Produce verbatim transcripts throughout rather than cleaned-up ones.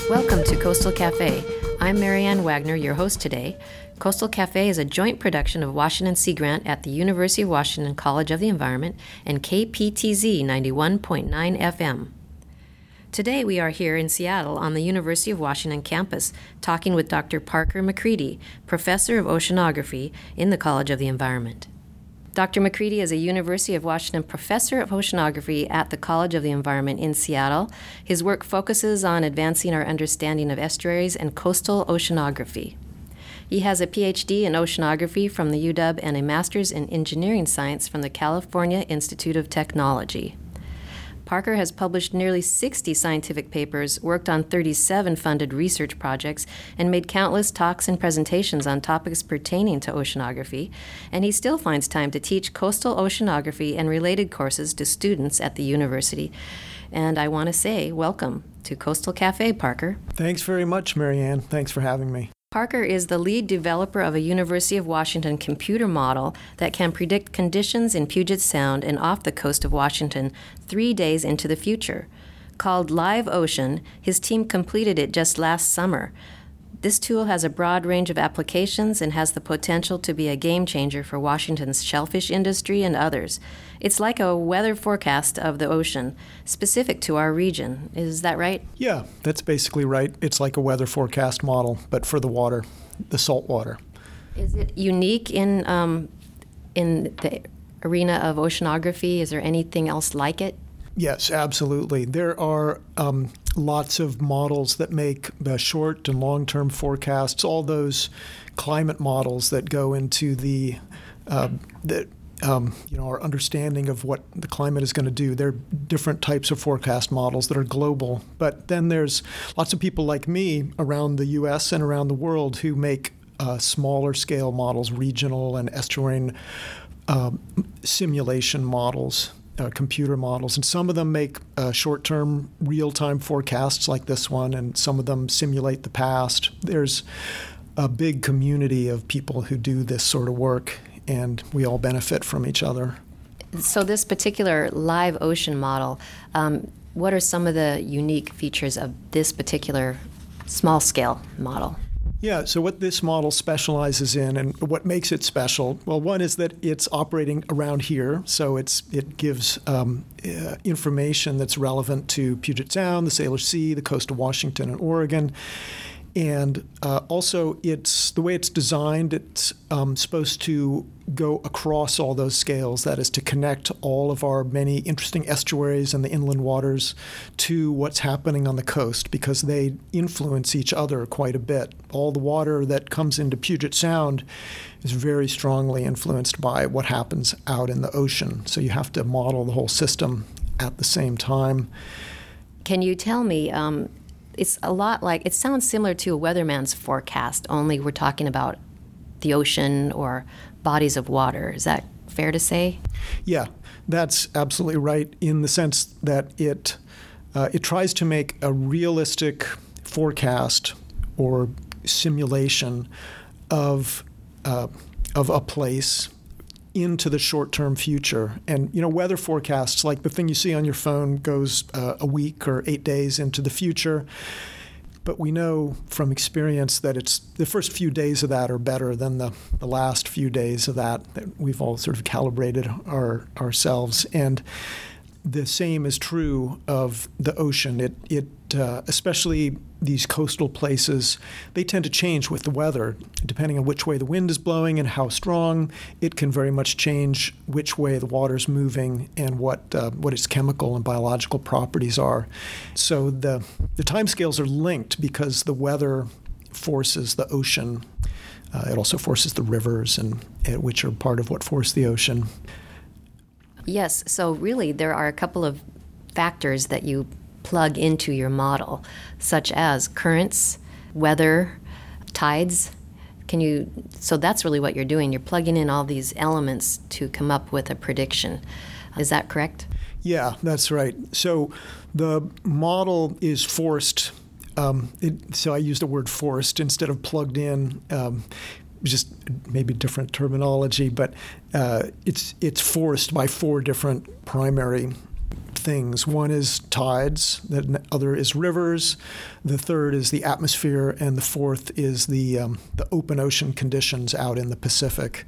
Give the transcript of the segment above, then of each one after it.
Welcome to Coastal Cafe. I'm Marianne Wagner, your host today. Coastal Cafe is a joint production of Washington Sea Grant at the University of Washington College of the Environment and K P T Z ninety-one point nine F M. Today we are here in Seattle on the University of Washington campus talking with Doctor Parker McCready, Professor of Oceanography in the College of the Environment. Doctor McCready is a University of Washington Professor of Oceanography at the College of the Environment in Seattle. His work focuses on advancing our understanding of estuaries and coastal oceanography. He has a P H D in oceanography from the U W and a master's in engineering science from the California Institute of Technology. Parker has published nearly sixty scientific papers, worked on thirty-seven funded research projects, and made countless talks and presentations on topics pertaining to oceanography, and he still finds time to teach coastal oceanography and related courses to students at the university. And I want to say welcome to Coastal Cafe, Parker. Thanks very much, Marianne. Thanks for having me. Parker is the lead developer of a University of Washington computer model that can predict conditions in Puget Sound and off the coast of Washington three days into the future. Called Live Ocean, his team completed it just last summer. This tool has a broad range of applications and has the potential to be a game changer for Washington's shellfish industry and others. It's like a weather forecast of the ocean, specific to our region. Is that right? Yeah, that's basically right. It's like a weather forecast model, but for the water, the salt water. Is it unique in um, in the arena of oceanography? Is there anything else like it? Yes, absolutely. There are um, lots of models that make uh, short and long-term forecasts, all those climate models that go into the, uh, the um, you know, our understanding of what the climate is going to do. There are different types of forecast models that are global. But then there's lots of people like me around the U S and around the world who make uh, smaller scale models, regional and estuarine uh, simulation models. Uh, computer models, and some of them make uh, short-term, real-time forecasts like this one, and some of them simulate the past. There's a big community of people who do this sort of work, and we all benefit from each other. So this particular live ocean model, um, what are some of the unique features of this particular small-scale model? Yeah, so what this model specializes in and what makes it special, well, one is that it's operating around here, so it's it gives um, uh, information that's relevant to Puget Sound, the Salish Sea, the coast of Washington and Oregon. And uh, also, it's the way it's designed, it's um, supposed to go across all those scales, that is to connect all of our many interesting estuaries and the inland waters to what's happening on the coast, because they influence each other quite a bit. All the water that comes into Puget Sound is very strongly influenced by what happens out in the ocean. So you have to model the whole system at the same time. Can you tell me, um, it's a lot like, it sounds similar to a weatherman's forecast, only we're talking about the ocean or bodies of water. Is that fair to say? Yeah, that's absolutely right, in the sense that it uh, it tries to make a realistic forecast or simulation of uh, of a place into the short-term future. And, you know, weather forecasts, like the thing you see on your phone, goes uh, a week or eight days into the future. But we know from experience that it's the first few days of that are better than the, the last few days of that, that we've all sort of calibrated our, ourselves. And the same is true of the ocean. It, it uh, especially these coastal places, they tend to change with the weather. Depending on which way the wind is blowing and how strong, it can very much change which way the water's moving and what uh, what its chemical and biological properties are. So the, the timescales are linked because the weather forces the ocean. Uh, it also forces the rivers, and uh, which are part of what force the ocean. Yes, so really there are a couple of factors that you plug into your model, such as currents, weather, tides. Can you, so that's really what you're doing. You're plugging in all these elements to come up with a prediction. Is that correct? Yeah, that's right. So the model is forced. Um, it, so I used the word forced instead of plugged in. Um, just maybe different terminology, but uh, it's it's forced by four different primary things. One is tides, the other is rivers, the third is the atmosphere, and the fourth is the um, the open ocean conditions out in the Pacific.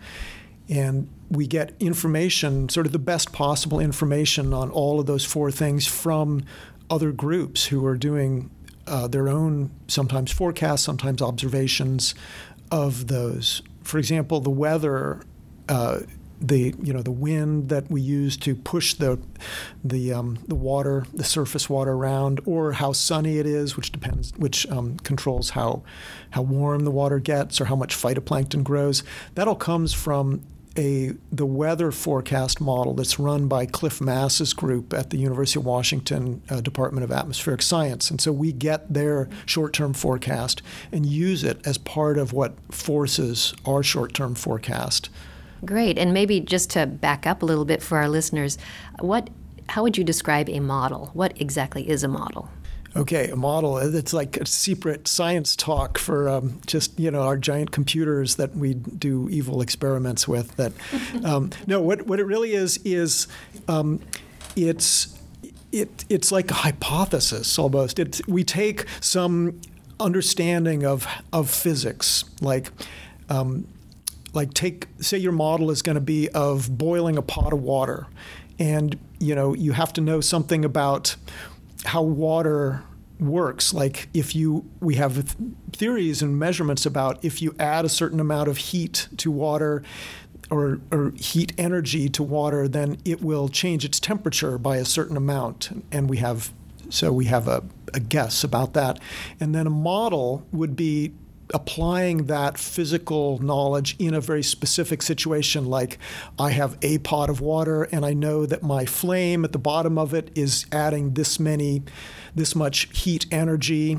And we get information, sort of the best possible information on all of those four things from other groups who are doing uh, their own, sometimes forecasts, sometimes observations of those. For example, the weather, uh, the you know the wind that we use to push the the um, the water, the surface water around, or how sunny it is, which depends, which um, controls how how warm the water gets or how much phytoplankton grows. That all comes from a the weather forecast model that's run by Cliff Mass's group at the University of Washington uh, Department of Atmospheric Science. And so we get their short-term forecast and use it as part of what forces our short-term forecast. Great. And maybe just to back up a little bit for our listeners, what how would you describe a model? What exactly is a model? Okay, a model, it's like a secret science talk for um, just, you know, our giant computers that we do evil experiments with. That um, No, what, what it really is, is um, it's it it's like a hypothesis almost. It, we take some understanding of, of physics, like um, like take, say your model is going to be of boiling a pot of water. And, you know, you have to know something about how water works. Like if you, we have theories and measurements about if you add a certain amount of heat to water or, or heat energy to water, then it will change its temperature by a certain amount. And we have, so we have a, a guess about that. And then a model would be applying that physical knowledge in a very specific situation, like I have a pot of water and I know that my flame at the bottom of it is adding this many, this much heat energy,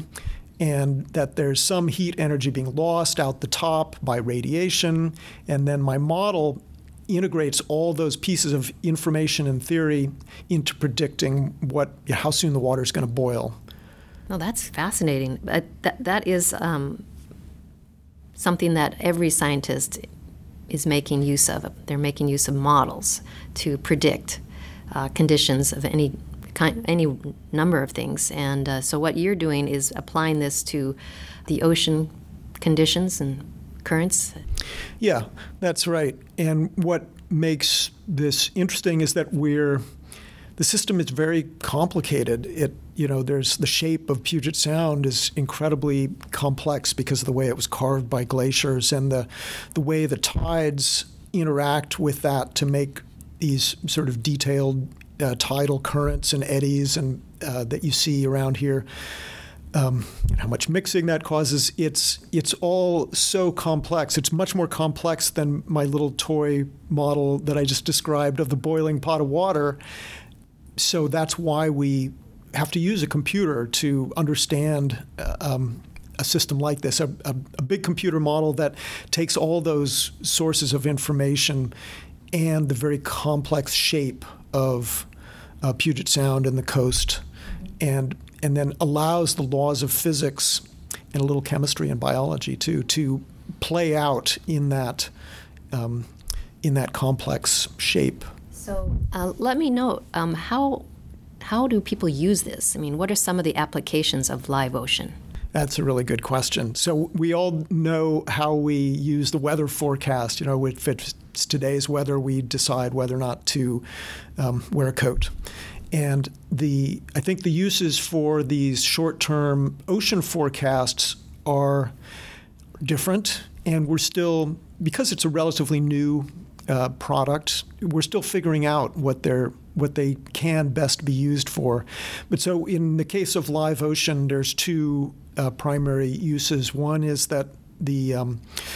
and that there's some heat energy being lost out the top by radiation, and then my model integrates all those pieces of information and theory into predicting what, how soon the water is going to boil. Well, that's fascinating. That, that, that is um something that every scientist is making use of. They're making use of models to predict uh, conditions of any kind, any number of things. And uh, so what you're doing is applying this to the ocean conditions and currents. Yeah, that's right. And what makes this interesting is that we're the system is very complicated. It, you know, there's the shape of Puget Sound is incredibly complex because of the way it was carved by glaciers and the the way the tides interact with that to make these sort of detailed uh, tidal currents and eddies and uh, that you see around here. Um, and how much mixing that causes. It's it's all so complex. It's much more complex than my little toy model that I just described of the boiling pot of water. So that's why we have to use a computer to understand uh, um, a system like this, a, a, a big computer model that takes all those sources of information and the very complex shape of uh, Puget Sound and the coast, and and then allows the laws of physics and a little chemistry and biology too to play out in that um, in that complex shape. So uh, let me know, um, how how do people use this? I mean, what are some of the applications of live ocean? That's a really good question. So we all know how we use the weather forecast. You know, if it's today's weather, we decide whether or not to um, wear a coat. And the I think the uses for these short-term ocean forecasts are different, and we're still, because it's a relatively new Uh, product, we're still figuring out what they're what they can best be used for. But so in the case of live ocean, there's two uh, primary uses. One is that the um,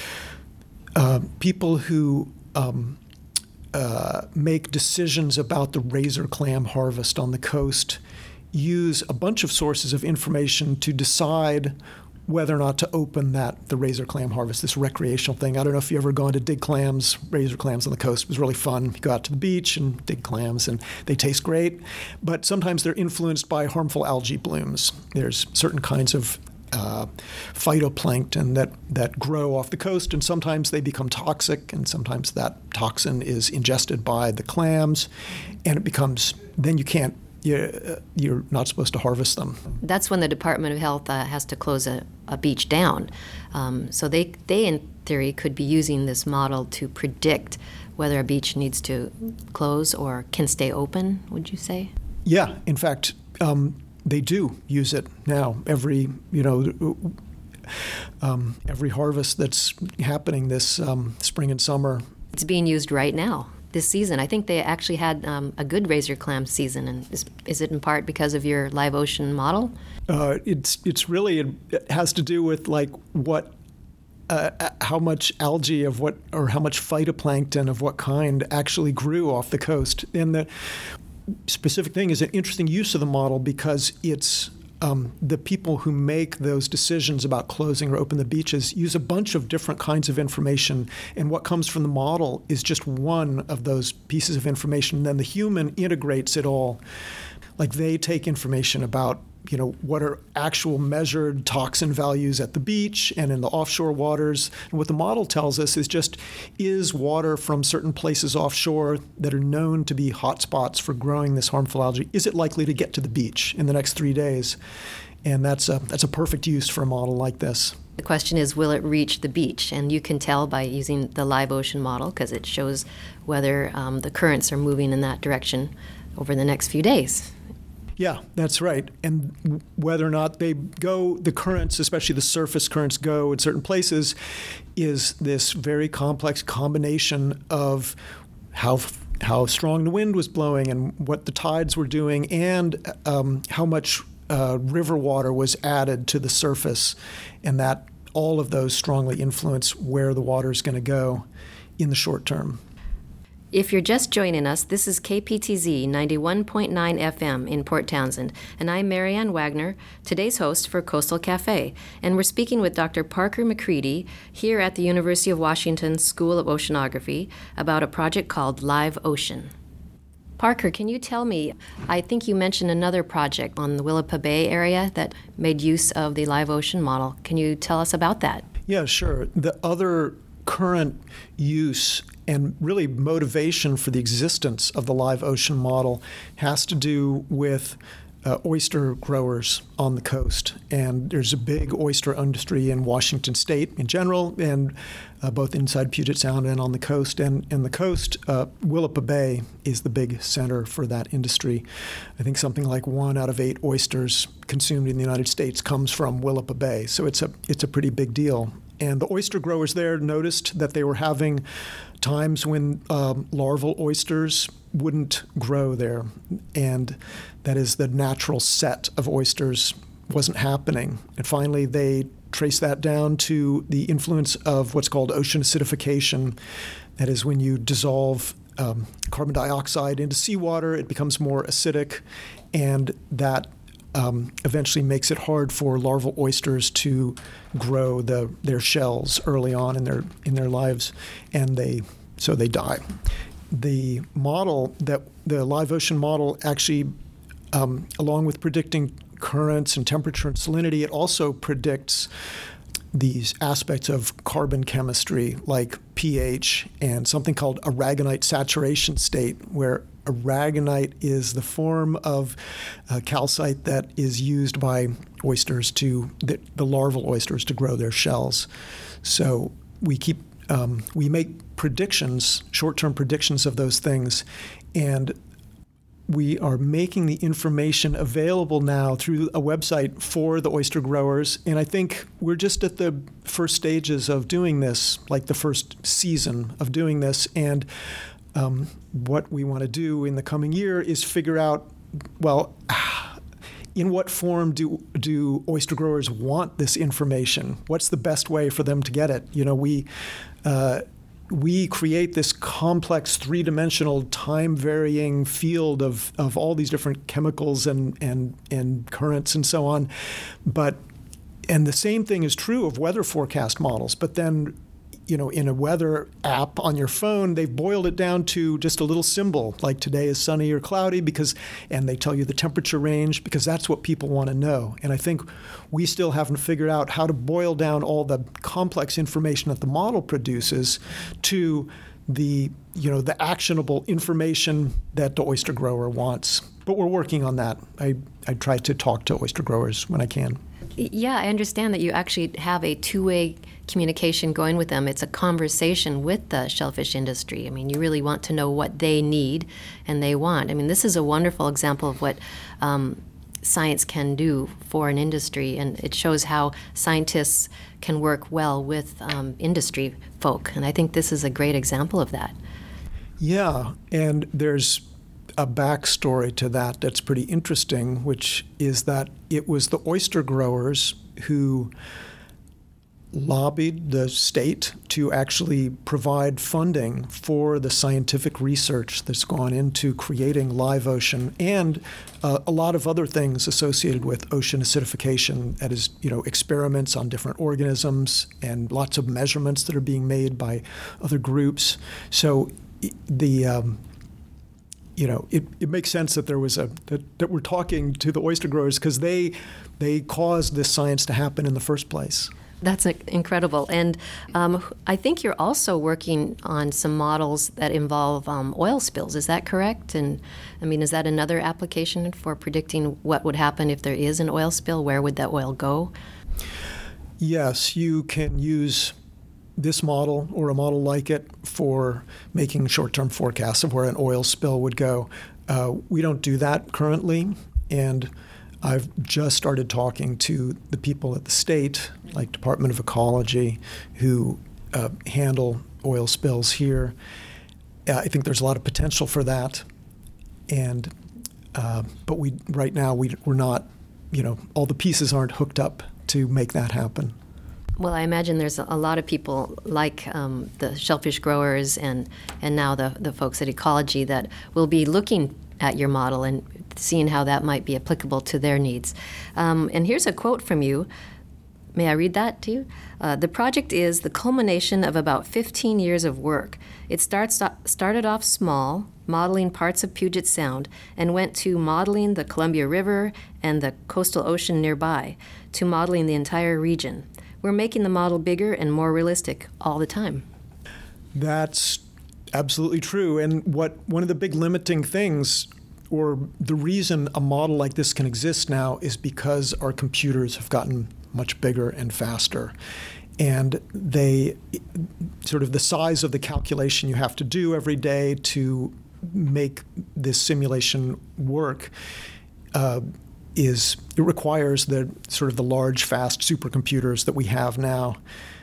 uh, people who um, uh, make decisions about the razor clam harvest on the coast use a bunch of sources of information to decide whether or not to open that, the razor clam harvest, this recreational thing. I don't know if you've ever gone to dig clams, razor clams on the coast. It was really fun. You go out to the beach and dig clams, and they taste great. But sometimes they're influenced by harmful algae blooms. There's certain kinds of uh, phytoplankton that, that grow off the coast, and sometimes they become toxic, and sometimes that toxin is ingested by the clams, and it becomes, then you can't you, you're not supposed to harvest them. That's when the Department of Health uh, has to close a, a beach down. Um, so they, they, in theory, could be using this model to predict whether a beach needs to close or can stay open, would you say? Yeah, in fact, um, they do use it now. Every, you know, um, every harvest that's happening this um, spring and summer. It's being used right now. This season, I think they actually had um, a good razor clam season, and is, is it in part because of your live ocean model? Uh, it's it's really it has to do with like what, uh, how much algae of what or how much phytoplankton of what kind actually grew off the coast. And the specific thing is an interesting use of the model because it's Um, the people who make those decisions about closing or open the beaches use a bunch of different kinds of information, and what comes from the model is just one of those pieces of information. Then the human integrates it all. Like they take information about, you know, what are actual measured toxin values at the beach and in the offshore waters. And what the model tells us is just, is water from certain places offshore that are known to be hotspots for growing this harmful algae, is it likely to get to the beach in the next three days? And that's a, that's a perfect use for a model like this. The question is, will it reach the beach? And you can tell by using the live ocean model because it shows whether um, the currents are moving in that direction over the next few days. Yeah, that's right. And whether or not they go, the currents, especially the surface currents, go in certain places is this very complex combination of how how strong the wind was blowing and what the tides were doing, and um, how much uh, river water was added to the surface, and that all of those strongly influence where the water is going to go in the short term. If you're just joining us, this is K P T Z ninety-one point nine F M in Port Townsend, and I'm Marianne Wagner, today's host for Coastal Cafe, and we're speaking with Doctor Parker McCready here at the University of Washington School of Oceanography about a project called Live Ocean. Parker, can you tell me, I think you mentioned another project on the Willapa Bay area that made use of the Live Ocean model. Can you tell us about that? Yeah, sure. The other current use and really motivation for the existence of the live ocean model has to do with uh, oyster growers on the coast. And there's a big oyster industry in Washington State in general, and uh, both inside Puget Sound and on the coast. And, and the coast, uh, Willapa Bay is the big center for that industry. I think something like one out of eight oysters consumed in the United States comes from Willapa Bay. So it's a it's a pretty big deal. And the oyster growers there noticed that they were having times when um, larval oysters wouldn't grow there. And that is, the natural set of oysters wasn't happening. And finally, they traced that down to the influence of what's called ocean acidification. That is, when you dissolve um, carbon dioxide into seawater, it becomes more acidic, and that Um, eventually makes it hard for larval oysters to grow the, their shells early on in their in their lives, and they so they die. The model that the live ocean model actually, um, along with predicting currents and temperature and salinity, it also predicts these aspects of carbon chemistry like pH and something called aragonite saturation state, where aragonite is the form of uh, calcite that is used by oysters to, the, the larval oysters, to grow their shells. So we keep, um, we make predictions, short-term predictions of those things, and we are making the information available now through a website for the oyster growers. And I think we're just at the first stages of doing this, like the first season of doing this. And um, what we want to do in the coming year is figure out, well, in what form do do oyster growers want this information? What's the best way for them to get it? You know, we uh, we create this complex three-dimensional time-varying field of, of all these different chemicals and, and, and currents and so on. But, and the same thing is true of weather forecast models. But then, you know, in a weather app on your phone, they've boiled it down to just a little symbol, like today is sunny or cloudy, because, and they tell you the temperature range, because that's what people want to know. And I think we still haven't figured out how to boil down all the complex information that the model produces to the, you know, the actionable information that the oyster grower wants. but we're working on that. I, I try to talk to oyster growers when I can. Yeah, I understand that you actually have a two-way communication going with them. It's a conversation with the shellfish industry. I mean, you really want to know what they need and they want. I mean, this is a wonderful example of what um, science can do for an industry, and it shows how scientists can work well with um, industry folk. And I think this is a great example of that. Yeah, and there's a backstory to that that's pretty interesting, which is that it was the oyster growers who lobbied the state to actually provide funding for the scientific research that's gone into creating live ocean and uh, a lot of other things associated with ocean acidification. That is, you know, experiments on different organisms and lots of measurements that are being made by other groups. So the um, you know, it, it makes sense that there was a that, that we're talking to the oyster growers because they they caused this science to happen in the first place. That's incredible. And um, I think you're also working on some models that involve um, oil spills. Is that correct? And I mean, is that another application for predicting what would happen if there is an oil spill? Where would that oil go? Yes, you can use this model or a model like it for making short-term forecasts of where an oil spill would go. Uh, we don't do that currently, and I've just started talking to the people at the state, like Department of Ecology, who uh, handle oil spills here. Uh, I think there's a lot of potential for that, and uh, but we right now we we're not, you know, all the pieces aren't hooked up to make that happen. Well, I imagine there's a lot of people like um, the shellfish growers and, and now the, the folks at Ecology that will be looking at your model and seeing how that might be applicable to their needs. Um, and here's a quote from you. May I read that to you? Uh, the project is the culmination of about fifteen years of work. It starts started off small, modeling parts of Puget Sound, and went to modeling the Columbia River and the coastal ocean nearby, to modeling the entire region. We're making the model bigger and more realistic all the time. That's absolutely true. And what one of the big limiting things, or the reason a model like this can exist now, is because our computers have gotten much bigger and faster. And they, sort of the size of the calculation you have to do every day to make this simulation work uh, is, it requires the sort of the large, fast supercomputers that we have now.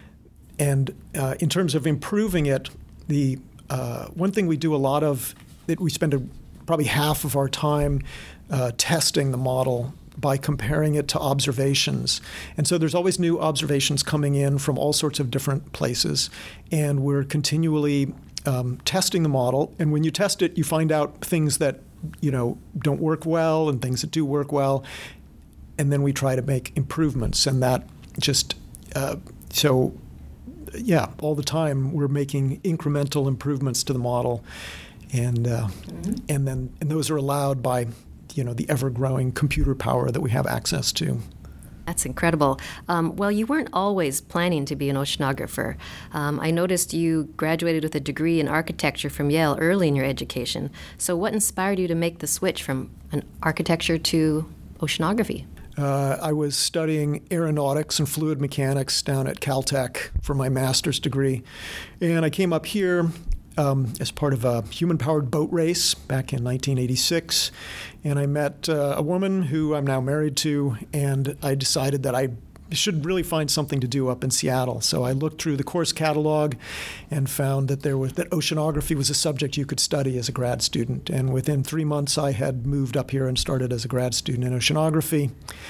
And uh, in terms of improving it, the uh, one thing we do a lot of, that we spend a, probably half of our time uh, testing the model by comparing it to observations. And so there's always new observations coming in from all sorts of different places, and we're continually um, testing the model. And when you test it, you find out things that, you know, don't work well and things that do work well, and then we try to make improvements. And that just uh, so yeah, all the time we're making incremental improvements to the model, and uh, mm-hmm. and then and those are allowed by, you know, the ever-growing computer power that we have access to. That's incredible. Um, well, you weren't always planning to be an oceanographer. Um, I noticed you graduated with a degree in architecture from Yale early in your education. So what inspired you to make the switch from an architecture to oceanography? Uh, I was studying aeronautics and fluid mechanics down at Caltech for my master's degree. And I came up here Um, as part of a human-powered boat race back in nineteen eighty-six. And I met uh, a woman who I'm now married to, and I decided that I should really find something to do up in Seattle. So I looked through the course catalog and found that there was that oceanography was a subject you could study as a grad student. And within three months, I had moved up here and started as a grad student in oceanography.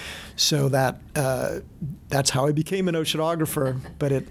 So that uh, that's how I became an oceanographer. But it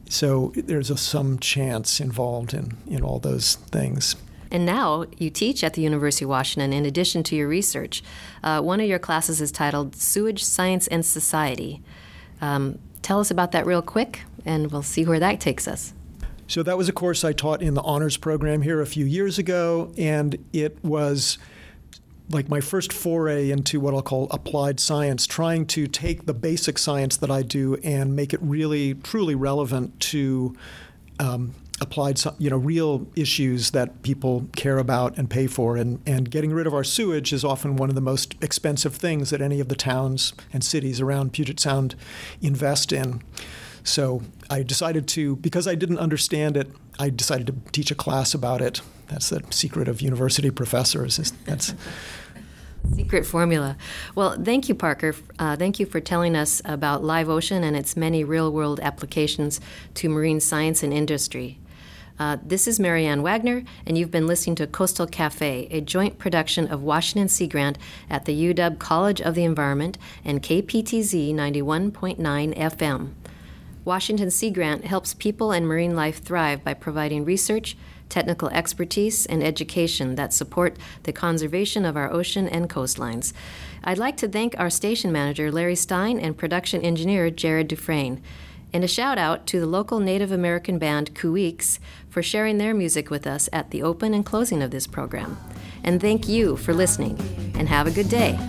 So there's a, some chance involved in, in all those things. And now you teach at the University of Washington in addition to your research. Uh, one of your classes is titled Sewage Science and Society. Um, tell us about that real quick, and we'll see where that takes us. So that was a course I taught in the honors program here a few years ago, and it was like my first foray into what I'll call applied science, trying to take the basic science that I do and make it really, truly relevant to um, applied, some, you know, real issues that people care about and pay for. And, and getting rid of our sewage is often one of the most expensive things that any of the towns and cities around Puget Sound invest in. So I decided to, because I didn't understand it, I decided to teach a class about it. That's the secret of university professors. Is that's secret formula. Well, thank you, Parker. Uh, thank you for telling us about Live Ocean and its many real-world applications to marine science and industry. Uh, this is Marianne Wagner, and you've been listening to Coastal Cafe, a joint production of Washington Sea Grant at the U W College of the Environment and K P T Z ninety-one point nine F M. Washington Sea Grant helps people and marine life thrive by providing research, technical expertise, and education that support the conservation of our ocean and coastlines. I'd like to thank our station manager, Larry Stein, and production engineer, Jared Dufresne. And a shout out to the local Native American band, Kuweeks, for sharing their music with us at the open and closing of this program. And thank you for listening, and have a good day.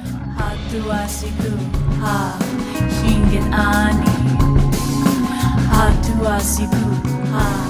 Hatuasiku, ha.